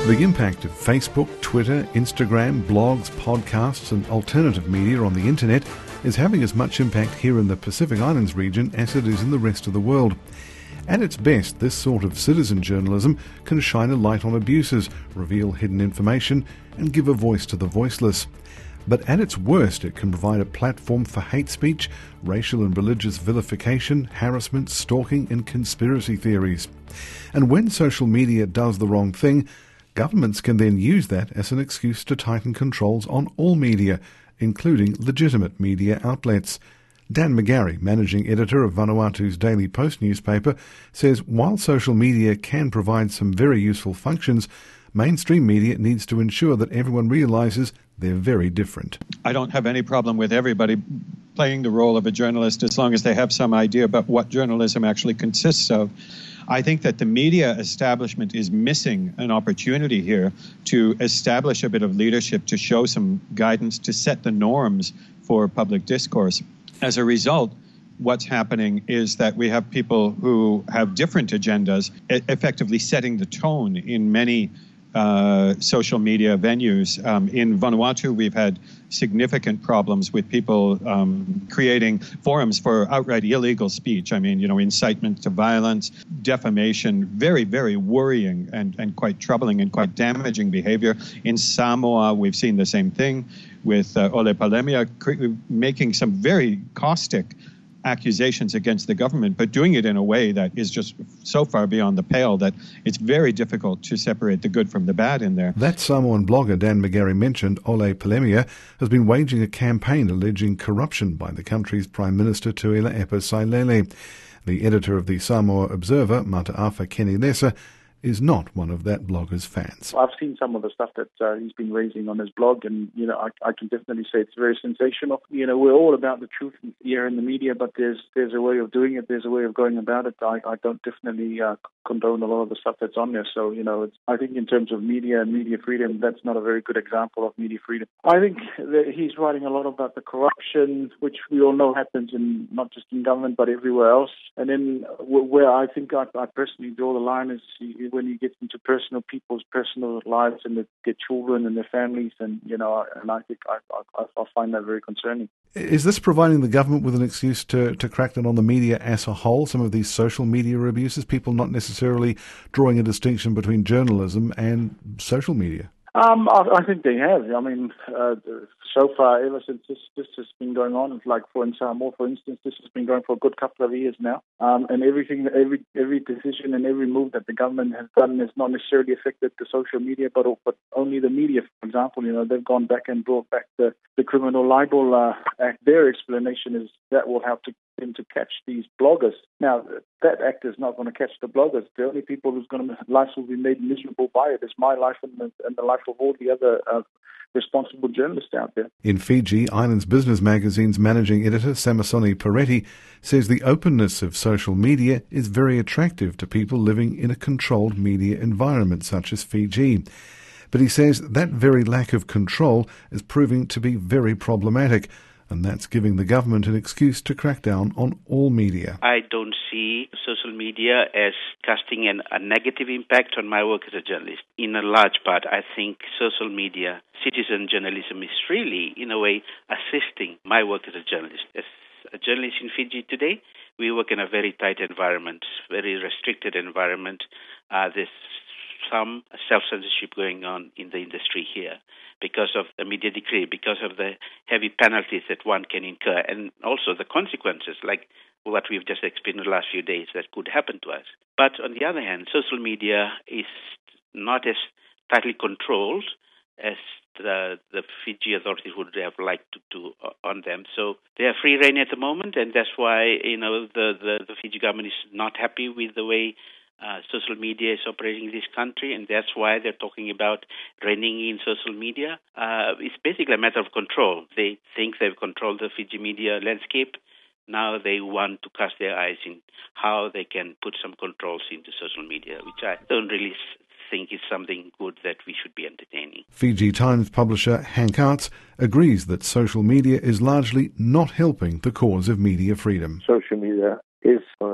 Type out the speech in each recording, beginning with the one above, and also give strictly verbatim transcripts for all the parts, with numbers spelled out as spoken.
The impact of Facebook, Twitter, Instagram, blogs, podcasts and alternative media on the internet is having as much impact here in the Pacific Islands region as it is in the rest of the world. At its best, this sort of citizen journalism can shine a light on abuses, reveal hidden information and give a voice to the voiceless. But at its worst, it can provide a platform for hate speech, racial and religious vilification, harassment, stalking and conspiracy theories. And when social media does the wrong thing, governments can then use that as an excuse to tighten controls on all media, including legitimate media outlets. Dan McGarry, managing editor of Vanuatu's Daily Post newspaper, says while social media can provide some very useful functions, mainstream media needs to ensure that everyone realises they're very different. I don't have any problem with everybody playing the role of a journalist as long as they have some idea about what journalism actually consists of. I think that the media establishment is missing an opportunity here to establish a bit of leadership, to show some guidance, to set the norms for public discourse. As a result, what's happening is that we have people who have different agendas e- effectively setting the tone in many uh, social media venues. Um, in Vanuatu, we've had significant problems with people um, creating forums for outright illegal speech. I mean, you know, incitement to violence, defamation, very, very worrying and, and quite troubling and quite damaging behavior. In Samoa, we've seen the same thing with uh, Ole Palemia cre- making some very caustic accusations against the government, but doing it in a way that is just so far beyond the pale that it's very difficult to separate the good from the bad in there. That Samoan blogger Dan McGarry mentioned, Ole Palemia, has been waging a campaign alleging corruption by the country's Prime Minister Tuila Epa Sailele. The editor of the Samoa Observer, Mataafa Kenny Lesa, is not one of that blogger's fans. I've seen some of the stuff that uh, he's been raising on his blog, and, you know, I, I can definitely say it's very sensational. You know, we're all about the truth here in the media, but there's there's a way of doing it, there's a way of going about it. I, I don't definitely uh, condone a lot of the stuff that's on there. So, you know, it's, I think in terms of media and media freedom, that's not a very good example of media freedom. I think that he's writing a lot about the corruption, which we all know happens in not just in government, but everywhere else. And then where I think I, I personally draw the line is when you get into personal people's personal lives and their children and their families, and you know, and I think I, I, I find that very concerning. Is this providing the government with an excuse to, to crack down on the media as a whole? Some of these social media abuses, people not necessarily drawing a distinction between journalism and social media. Um, I, I think they have. I mean, uh, so far, ever since this, this has been going on, like for in Samoa, for instance, this has been going for a good couple of years now. Um, and everything, every every decision and every move that the government has done has not necessarily affected the social media, but but only the media. For example, you know, they've gone back and brought back the the criminal libel uh, act. Their explanation is that will help to them to catch these bloggers. Now, that act is not going to catch the bloggers. The only people whose going to lives will be made miserable by it is my life and the, and the life of all the other uh, responsible journalists out there. In Fiji, Islands Business Magazine's managing editor, Samasoni Peretti, says the openness of social media is very attractive to people living in a controlled media environment such as Fiji. But he says that very lack of control is proving to be very problematic, and that's giving the government an excuse to crack down on all media. I don't see social media as casting an, a negative impact on my work as a journalist. In a large part, I think social media, citizen journalism is really, in a way, assisting my work as a journalist. As a journalist in Fiji today, we work in a very tight environment, very restricted environment. Uh, there's some self-censorship going on in the industry here because of the media decree, because of the heavy penalties that one can incur, and also the consequences, like what we've just experienced in the last few days that could happen to us. But on the other hand, social media is not as tightly controlled as the, the Fiji authorities would have liked to do on them. So they are free rein at the moment, and that's why, you know, the, the, the Fiji government is not happy with the way Uh, social media is operating in this country, and that's why they're talking about reining in social media. Uh, it's basically a matter of control. They think they've controlled the Fiji media landscape. Now they want to cast their eyes in how they can put some controls into social media, which I don't really think is something good that we should be entertaining. Fiji Times publisher Hank Arts agrees that social media is largely not helping the cause of media freedom. Social media is uh,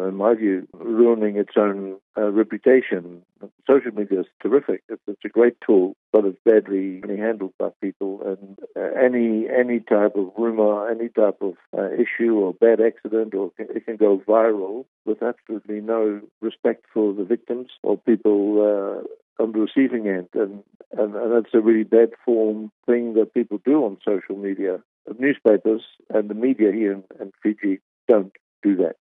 in my view, ruining its own uh, reputation. Social media is terrific. It's, it's a great tool, but it's badly handled by people. And uh, any any type of rumor, any type of uh, issue or bad accident, or it can go viral with absolutely no respect for the victims or people uh, on the receiving end. And, and, and that's a really bad form thing that people do on social media. The newspapers and the media here in, in Fiji don't do that.